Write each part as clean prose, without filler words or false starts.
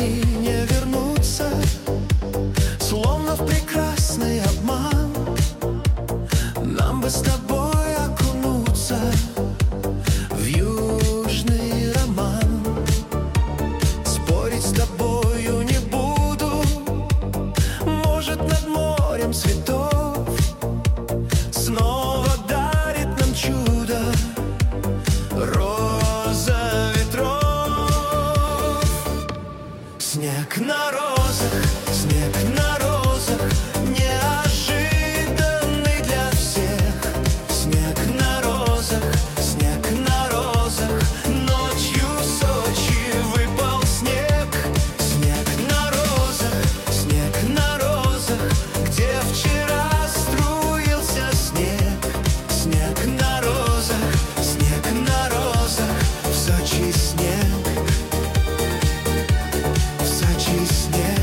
дни не вернутся, словно в прекрасный обман. Нам бы с тобой окунуться в южный роман. Спорить с тобою не буду, может, над морем цветов снова дарит нам чудо роза ветров. Снег на розах, снег на розах, неожиданный для всех. Снег на розах, снег на розах, ночью в Сочи выпал снег. Снег на розах, где вчера струился снег. Снег на розах, в Сочи снег, в Сочи снег.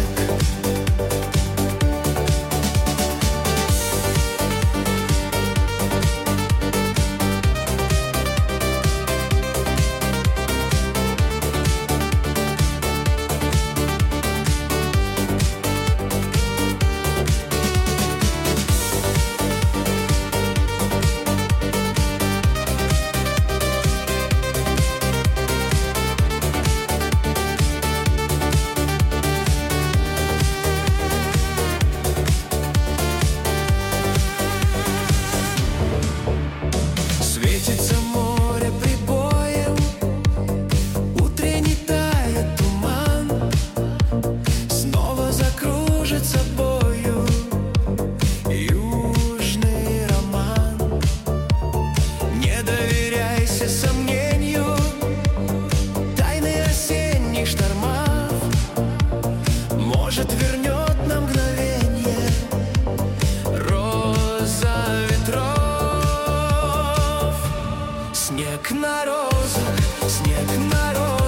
Светится море прибоем, утренний тает туман. Снова закружит собою южный роман. Не доверяйся сомнению, тайны осенних штормов может вернет на мгновенье роза ветров. Снег на розах, снег на розах.